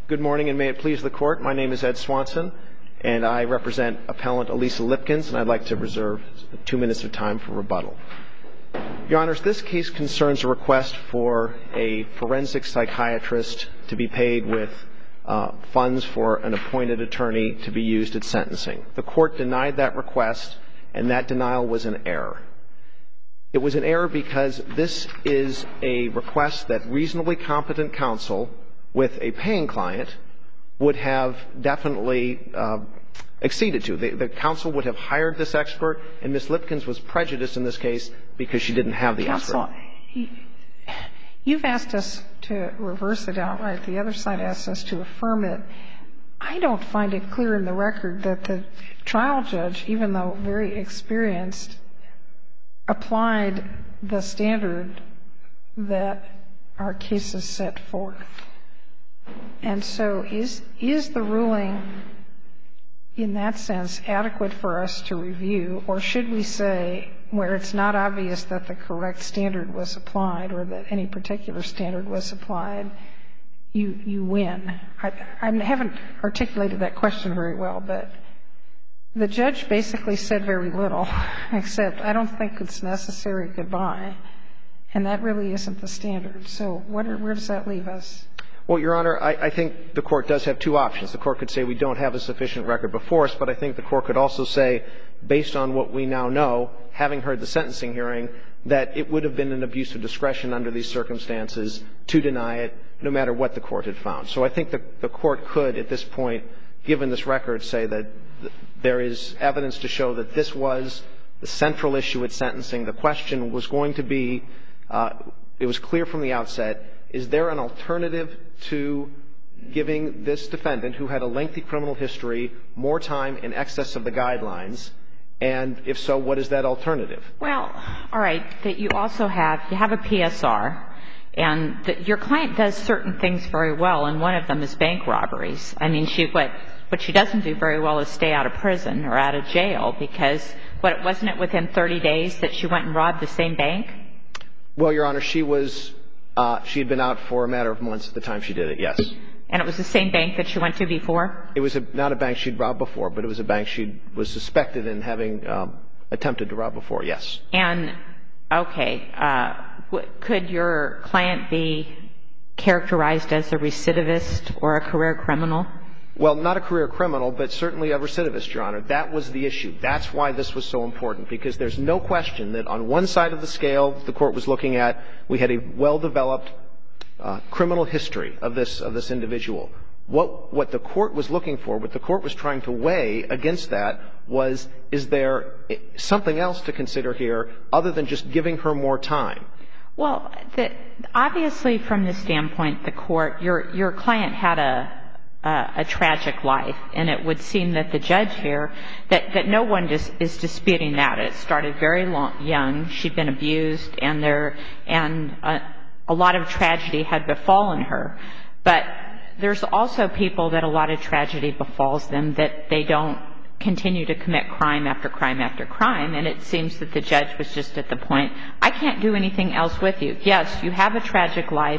Good morning, and may it please the Court. My name is Ed Swanson, and I represent Appellant Elisa Lipkins, and I'd like to reserve 2 minutes of time for rebuttal. Your Honors, this case concerns a request for a forensic psychiatrist to be paid with funds for an appointed attorney to be used at sentencing. The Court denied that request, and that denial was an error. It was an error because this is a request that reasonably competent counsel with a paying client would have definitely acceded to. The counsel would have hired this expert, and Ms. Lipkins was prejudiced in this case because she didn't have the expert. Counsel, you've asked us to reverse it outright. The other side asked us to affirm it. I don't find it clear in the record that the trial judge, even though very experienced, applied the standard that our cases set forth. And so is the ruling in that sense adequate for us to review, or should we say where it's not obvious that the correct standard was applied or that any particular standard was applied, you win? I haven't articulated that question very well, but the judge basically said very little, except I don't think it's necessary, goodbye. And that really isn't the standard. So where does that leave us? Well, Your Honor, I think the Court does have two options. The Court could say we don't have a sufficient record before us, but I think the Court could also say, based on what we now know, having heard the sentencing hearing, that it would have been an abuse of discretion under these circumstances to deny it, no matter what the Court had found. So I think the Court could, at this point, given this record, say that there is evidence to show that this was the central issue at sentencing. The question was going to be, it was clear from the outset, is there an alternative to giving this defendant, who had a lengthy criminal history, more time in excess of the guidelines? And if so, what is that alternative? Well, all right, that you also have a PSR, and your client does certain things very well, and one of them is bank robberies. I mean, what she doesn't do very well is stay out of prison or out of jail, because wasn't it within 30 days that she went and robbed the same bank? Well, Your Honor, she had been out for a matter of months at the time she did it, yes. And it was the same bank that she went to before? It was not a bank she'd robbed before, but it was a bank she was suspected in having attempted to rob before, yes. And, okay, could your client be characterized as a recidivist or a career criminal? Well, not a career criminal, but certainly a recidivist, Your Honor. That was the issue. That's why this was so important, because there's no question that on one side of the scale the Court was looking at, we had a well-developed criminal history of this individual. What the Court was looking for, what the Court was trying to weigh against that was, is there something else to consider here other than just giving her more time? Well, obviously from the standpoint, the Court, your client had a tragic life, and it would seem that the judge here, that no one is disputing that. It started very young. She'd been abused, and a lot of tragedy had befallen her. But there's also people that a lot of tragedy befalls them that they don't continue to commit crime after crime after crime, and it seems that the judge was just at the point, I can't do anything else with you. Yes, you have a tragic life.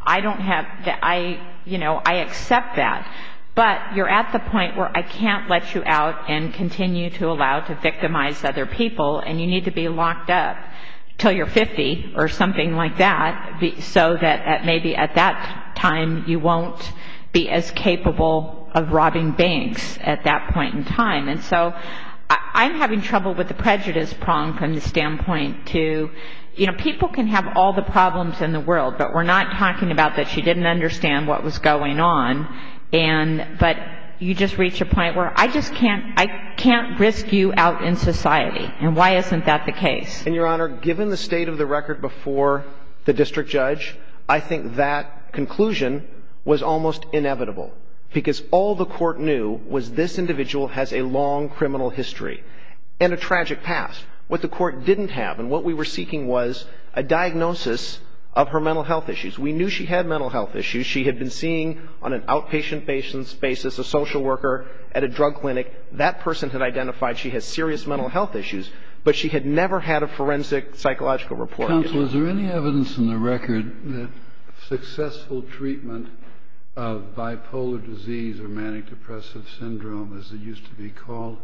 I accept that. But you're at the point where I can't let you out and continue to allow to victimize other people, and you need to be locked up till you're 50 or something like that, so that maybe at that time you won't be as capable of robbing banks at that point in time. And so I'm having trouble with the prejudice prong from the standpoint to, people can have all the problems in the world, but we're not talking about that she didn't understand what was going on, but you just reach a point where I can't risk you out in society. And why isn't that the case? And, Your Honor, given the state of the record before the district judge, I think that conclusion was almost inevitable, because all the Court knew was this individual has a long criminal history and a tragic past. What the Court didn't have, and what we were seeking, was a diagnosis of her mental health issues. We knew she had mental health issues. She had been seeing on an outpatient basis a social worker at a drug clinic. That person had identified she has serious mental health issues, but she had never had a forensic psychological report. Counsel, is there any evidence in the record that successful treatment of bipolar disease or manic depressive syndrome, as it used to be called,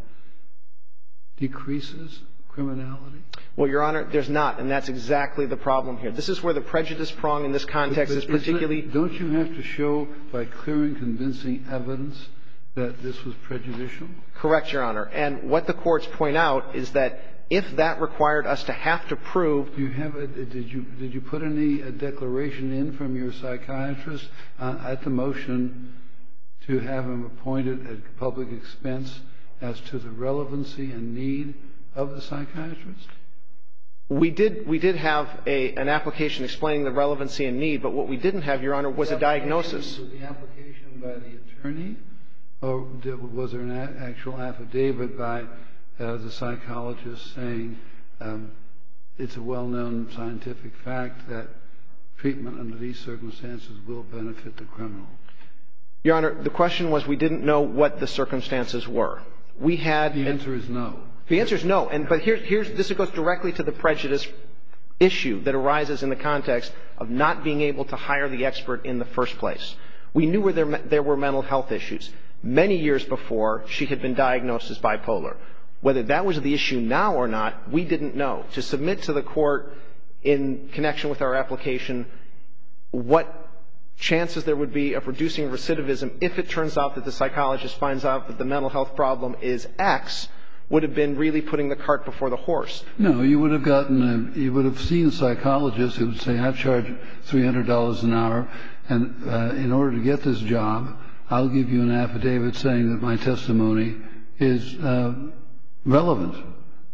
decreases criminality? Well, Your Honor, there's not, and that's exactly the problem here. This is where the prejudice prong in this context is particularly... Don't you have to show by clear and convincing evidence that this was prejudicial? Correct, Your Honor. And what the courts point out is that if that required us to have to prove... Did you put any declaration in from your psychiatrist at the motion to have him appointed at public expense as to the relevancy and need of the psychiatrist? We did have an application explaining the relevancy and need, but what we didn't have, Your Honor, was a diagnosis. Was the application by the attorney, or was there an actual affidavit by the psychologist saying it's a well-known scientific fact that treatment under these circumstances will benefit the criminal? Your Honor, the question was we didn't know what the circumstances were. The answer is no. The answer is no. But this goes directly to the prejudice issue that arises in the context of not being able to hire the expert in the first place. We knew there were mental health issues. Many years before, she had been diagnosed as bipolar. Whether that was the issue now or not, we didn't know. To submit to the court in connection with our application what chances there would be of reducing recidivism if it turns out that the psychologist finds out that the mental health problem is X would have been really putting the cart before the horse. No, you would have seen a psychologist who would say, I charge $300 an hour, and in order to get this job, I'll give you an affidavit saying that my testimony is relevant.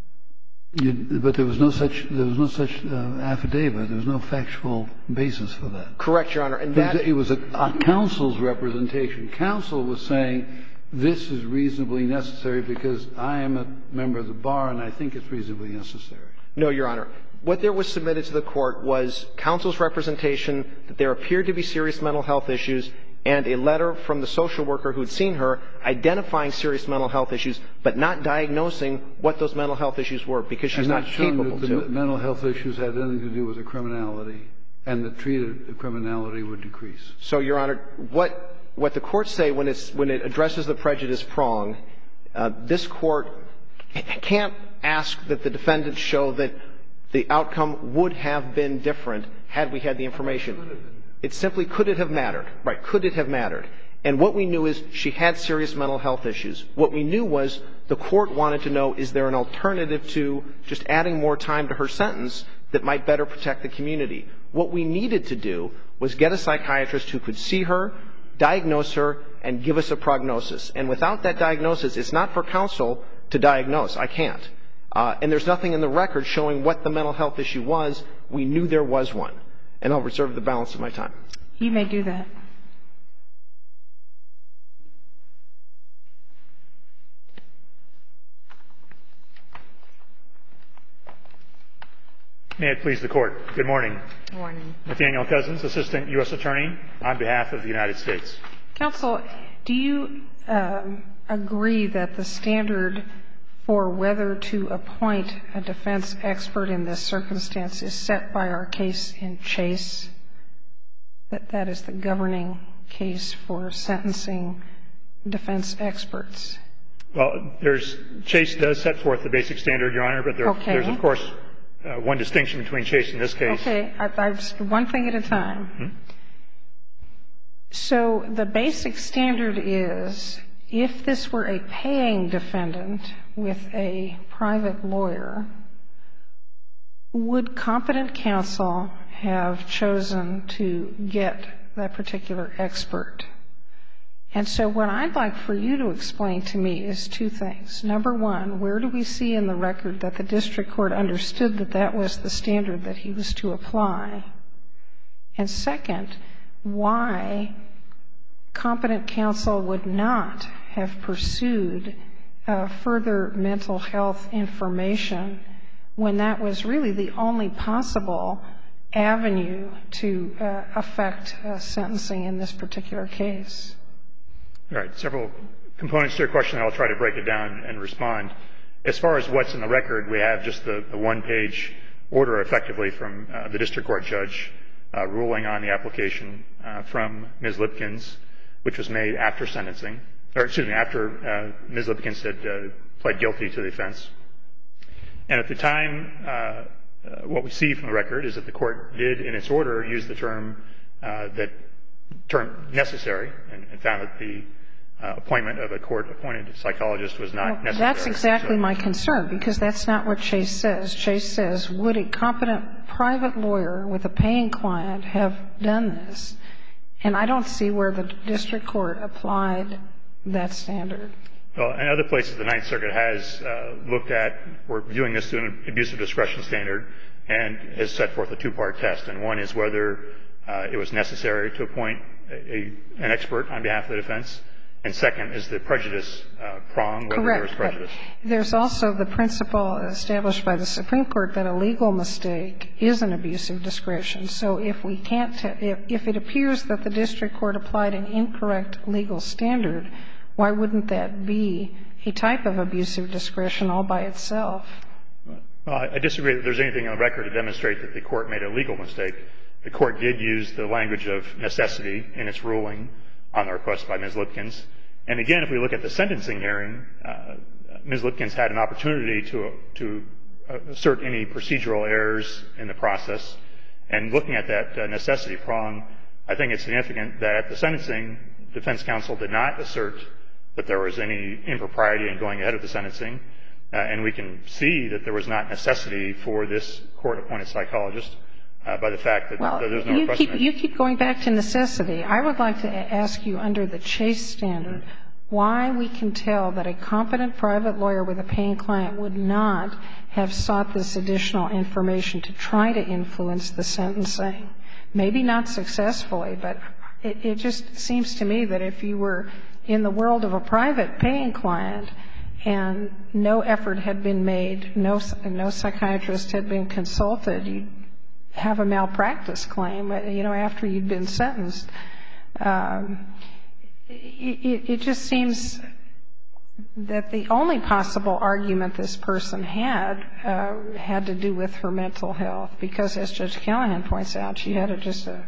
But there was no such affidavit. There was no factual basis for that. Correct, Your Honor. And it was a counsel's representation. Counsel was saying this is reasonably necessary because I am a member of the bar and I think it's reasonably necessary. No, Your Honor. What there was submitted to the court was counsel's representation that there appeared to be serious mental health issues and a letter from the social worker who had seen her identifying serious mental health issues but not diagnosing what those mental health issues were because she's not capable to. The mental health issues had anything to do with the criminality and the treated criminality would decrease. So, Your Honor, what the courts say when it addresses the prejudice prong, this court can't ask that the defendant show that the outcome would have been different had we had the information. It simply could it have mattered. Right. Could it have mattered? And what we knew is she had serious mental health issues. What we knew was the court wanted to know, is there an alternative to just adding more time to her sentence that might better protect the community? What we needed to do was get a psychiatrist who could see her, diagnose her, and give us a prognosis. And without that diagnosis, it's not for counsel to diagnose. I can't. And there's nothing in the record showing what the mental health issue was. We knew there was one. And I'll reserve the balance of my time. You may do that. May it please the Court. Good morning. Good morning. Nathaniel Cousins, Assistant U.S. Attorney on behalf of the United States. Counsel, do you agree that the standard for whether to appoint a defense expert in this circumstance is set by our case in Chase, that is the governing case for sentencing defense experts? Well, Chase does set forth the basic standard, Your Honor, but there's, of course, one distinction between Chase in this case. Okay. One thing at a time. Mm-hmm. So the basic standard is if this were a paying defendant with a private lawyer, would competent counsel have chosen to get that particular expert? And so what I'd like for you to explain to me is two things. Number one, where do we see in the record that the district court understood that that was the standard that he was to apply? And second, why competent counsel would not have pursued further mental health information when that was really the only possible avenue to affect sentencing in this particular case? All right. Several components to your question. I'll try to break it down and respond. As far as what's in the record, we have just the one-page order effectively from the district court judge ruling on the application from Ms. Lipkins. which was made after sentencing, or excuse me, after Ms. Lipkins had pled guilty to the offense. And at the time, what we see from the record is that the court did, in its order, use the term necessary, and found that the appointment of a court-appointed psychologist was not necessary. That's exactly my concern, because that's not what Chase says. Chase says, would a competent private lawyer with a paying client have done this? And I don't see where the district court applied that standard. Well, in other places, the Ninth Circuit has looked at, we're viewing this through an abuse of discretion standard, and has set forth a two-part test. And one is whether it was necessary to appoint an expert on behalf of the defense. And second is the prejudice prong, whether there was prejudice. But there's also the principle established by the Supreme Court that a legal mistake is an abuse of discretion. So if we can't if it appears that the district court applied an incorrect legal standard, why wouldn't that be a type of abuse of discretion all by itself? Well, I disagree that there's anything on the record to demonstrate that the court made a legal mistake. The court did use the language of necessity in its ruling on the request by Ms. Lipkins. And again, if we look at the sentencing hearing, Ms. Lipkins had an opportunity to assert any procedural errors in the process. And looking at that necessity prong, I think it's significant that at the sentencing, defense counsel did not assert that there was any impropriety in going ahead of the sentencing. And we can see that there was not necessity for this court-appointed psychologist by the fact that there's no request. You keep going back to necessity. I would like to ask you, under the Chase standard, why we can tell that a competent private lawyer with a paying client would not have sought this additional information to try to influence the sentencing. Maybe not successfully, but it just seems to me that if you were in the world of a private paying client and no effort had been made, no psychiatrist had been consulted, you'd have a malpractice claim, after you'd been sentenced. It just seems that the only possible argument this person had to do with her mental health, because as Judge Callahan points out, she had just a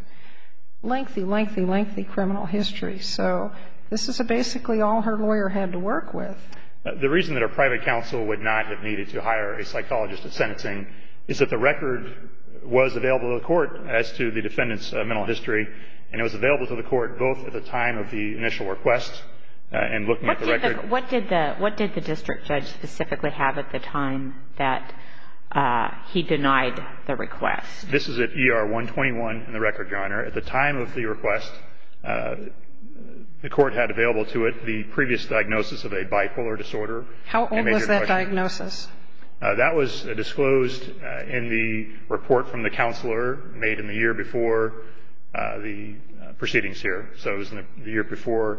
lengthy criminal history. So this is basically all her lawyer had to work with. The reason that a private counsel would not have needed to hire a psychologist at sentencing is that the record was available to the court as to the defendant's mental history, and it was available to the court both at the time of the initial request and looking at the record. What did the district judge specifically have at the time that he denied the request? This is at ER 121 in the record, Your Honor. At the time of the request, the court had available to it the previous diagnosis of a bipolar disorder. How old was that diagnosis? That was disclosed in the report from the counselor made in the year before the proceedings here. So it was in the year before.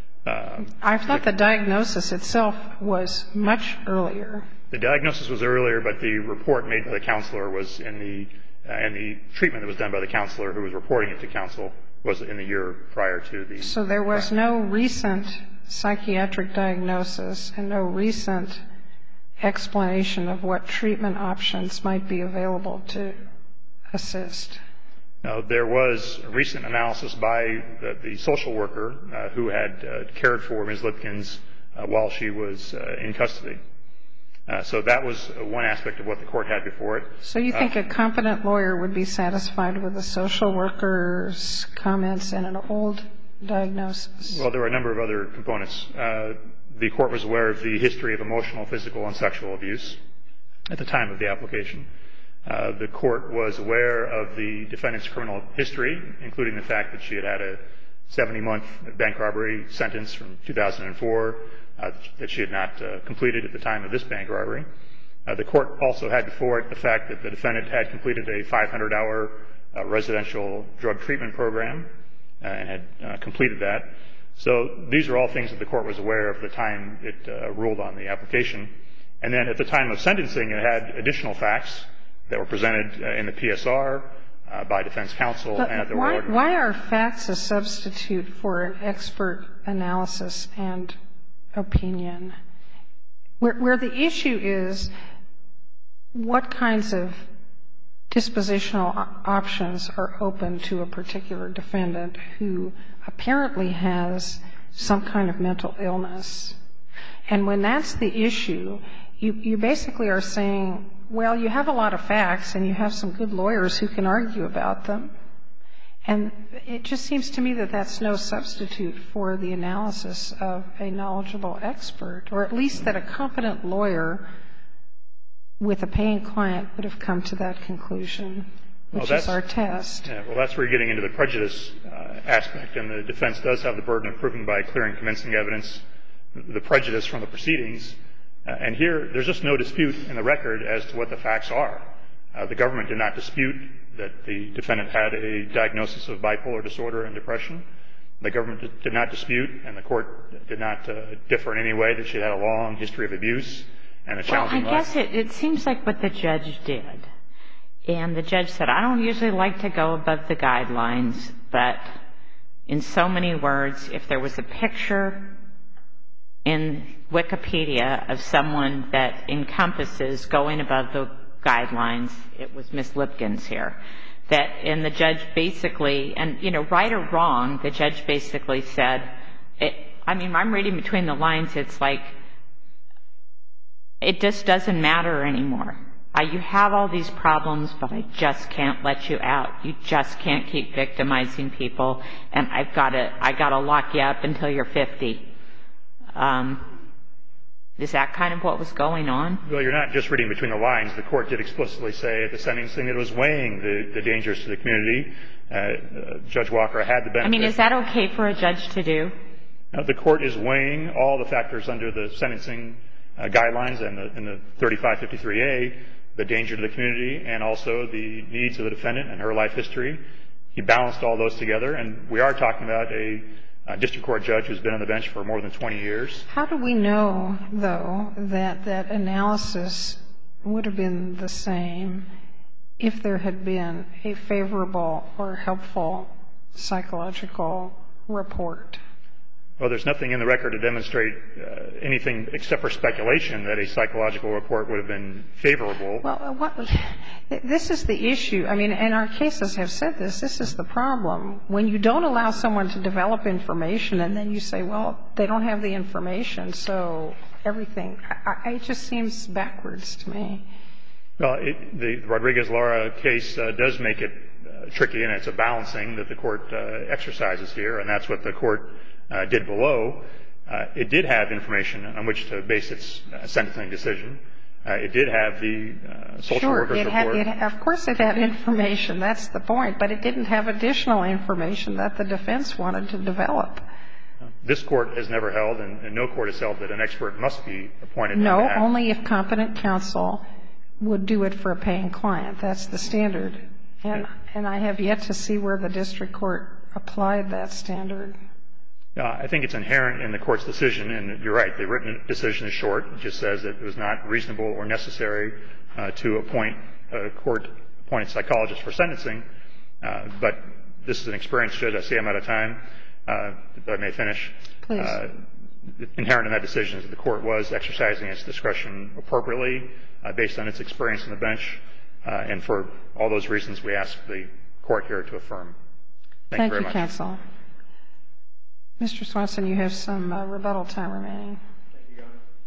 I thought the diagnosis itself was much earlier. The diagnosis was earlier, but the report made by the counselor was in the treatment that was done by the counselor who was reporting it to counsel was in the year prior to the. So there was no recent psychiatric diagnosis and no recent explanation of what treatment options might be available to assist. Now, there was a recent analysis by the social worker who had cared for Ms. Lipkins while she was in custody. So that was one aspect of what the court had before it. So you think a competent lawyer would be satisfied with a social worker's comments and an old diagnosis? Well, there were a number of other components. The court was aware of the history of emotional, physical, and sexual abuse at the time of the application. The court was aware of the defendant's criminal history, including the fact that she had had a 70-month bank robbery sentence from 2004 that she had not completed at the time of this bank robbery. The court also had before it the fact that the defendant had completed a 500-hour residential drug treatment program and had completed that. So these are all things that the court was aware of at the time it ruled on the application. And then at the time of sentencing, it had additional facts that were presented in the PSR by defense counsel and at the ward. Why are facts a substitute for an expert analysis and opinion? Where the issue is what kinds of dispositional options are open to a particular defendant who apparently has some kind of mental illness. And when that's the issue, you basically are saying, well, you have a lot of facts and you have some good lawyers who can argue about them. And it just seems to me that that's no substitute for the analysis of a knowledgeable expert, or at least that a competent lawyer with a paying client would have come to that conclusion, which is our test. Yeah, well, that's where you're getting into the prejudice aspect, and the defense does have the burden of proving by clear and convincing evidence the prejudice from the proceedings. And here, there's just no dispute in the record as to what the facts are. The government did not dispute that the defendant had a diagnosis of bipolar disorder and depression. The government did not dispute, and the court did not differ in any way, that she had a long history of abuse and a challenging life. Well, I guess it seems like what the judge did. And the judge said, I don't usually like to go above the guidelines, but in so many words, if there was a picture in Wikipedia of someone that encompasses going above the guidelines, it was Ms. Lipkins here. And the judge basically, and, you know, right or wrong, the judge basically said, I'm reading between the lines, it's like, it just doesn't matter anymore. You have all these problems, but I just can't let you out. You just can't keep victimizing people, and I gotta lock you up until you're 50. Is that kind of what was going on? Well, you're not just reading between the lines. The court did explicitly say at the sentencing that it was weighing the dangers to the community. Judge Walker had the benefit. Is that okay for a judge to do? The court is weighing all the factors under the sentencing guidelines and the 3553A, the danger to the community, and also the needs of the defendant and her life history. He balanced all those together, and we are talking about a district court judge who's been on the bench for more than 20 years. How do we know, though, that that analysis would have been the same if there had been a favorable or helpful psychological report? Well, there's nothing in the record to demonstrate anything except for speculation that a psychological report would have been favorable. Well, this is the issue. And our cases have said this. This is the problem. When you don't allow someone to develop information and then you say, well, they don't have the information, so everything, it just seems backwards to me. Well, the Rodriguez-Lara case does make it tricky, and it's a balancing that the court exercises here, and that's what the court did below. It did have information on which to base its sentencing decision. It did have the social workers report. Of course it had information. That's the point. But it didn't have additional information that the defense wanted to develop. This court has never held, and no court has held, that an expert must be appointed. No, only if competent counsel would do it for a paying client. That's the standard. And I have yet to see where the district court applied that standard. I think it's inherent in the court's decision, and you're right, the written decision is short. It just says that it was not reasonable or necessary to appoint a court-appointed psychologist for sentencing. But this is an experienced judge. I see I'm out of time. If I may finish. Please. Inherent in that decision is that the court was exercising its discretion appropriately based on its experience on the bench. And for all those reasons, we ask the court here to affirm. Thank you very much. Thank you, counsel. Mr. Swanson, you have some rebuttal time remaining. Thank you,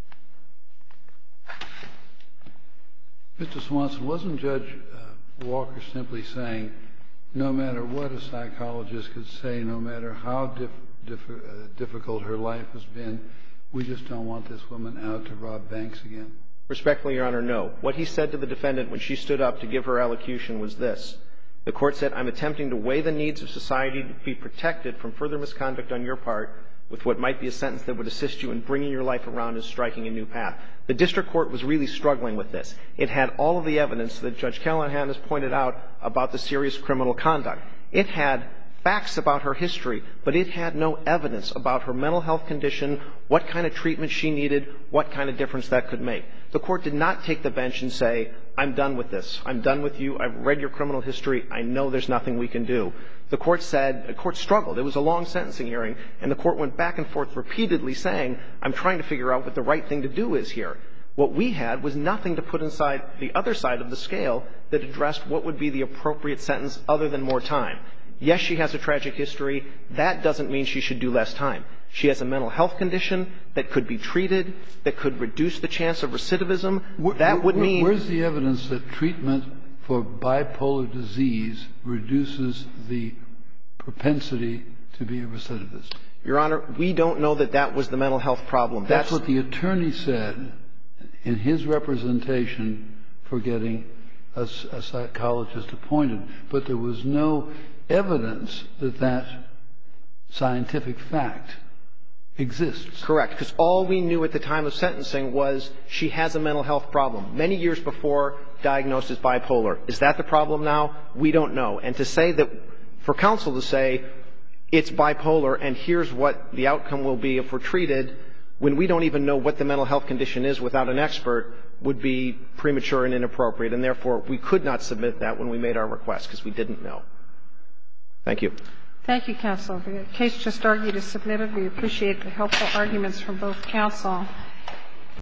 Your Honor. Mr. Swanson, wasn't Judge Walker simply saying, no matter what a psychologist could say, no matter how difficult her life has been, we just don't want this woman out to rob banks again? Respectfully, Your Honor, no. What he said to the defendant when she stood up to give her allocution was this. The court said, I'm attempting to weigh the needs of society to be protected from further misconduct on your part with what might be a sentence that would assist you in bringing your life around and striking a new path. The district court was really struggling with this. It had all of the evidence that Judge Callahan has pointed out about the serious criminal conduct. It had facts about her history, but it had no evidence about her mental health condition, what kind of treatment she needed, what kind of difference that could make. The court did not take the bench and say, I'm done with this. I'm done with you. I've read your criminal history. I know there's nothing we can do. The court said, the court struggled. It was a long sentencing hearing, and the court went back and forth repeatedly saying, I'm trying to figure out what the right thing to do is here. What we had was nothing to put inside the other side of the scale that addressed what would be the appropriate sentence other than more time. Yes, she has a tragic history. That doesn't mean she should do less time. She has a mental health condition that could be treated, that could reduce the chance of recidivism. That would mean... Where's the evidence that treatment for bipolar disease reduces the propensity to be a recidivist? Your Honor, we don't know that that was the mental health problem. That's what the attorney said in his representation for getting a psychologist appointed. But there was no evidence that that scientific fact exists. Correct, because all we knew at the time of sentencing was she has a mental health problem. Many years before, diagnosed as bipolar. Is that the problem now? We don't know. And to say that, for counsel to say, it's bipolar and here's what the outcome will be if we're treated, when we don't even know what the mental health condition is without an expert, would be premature and inappropriate. And therefore, we could not submit that when we made our request because we didn't know. Thank you. Thank you, counsel. The case just argued is submitted. We appreciate the helpful arguments from both counsel.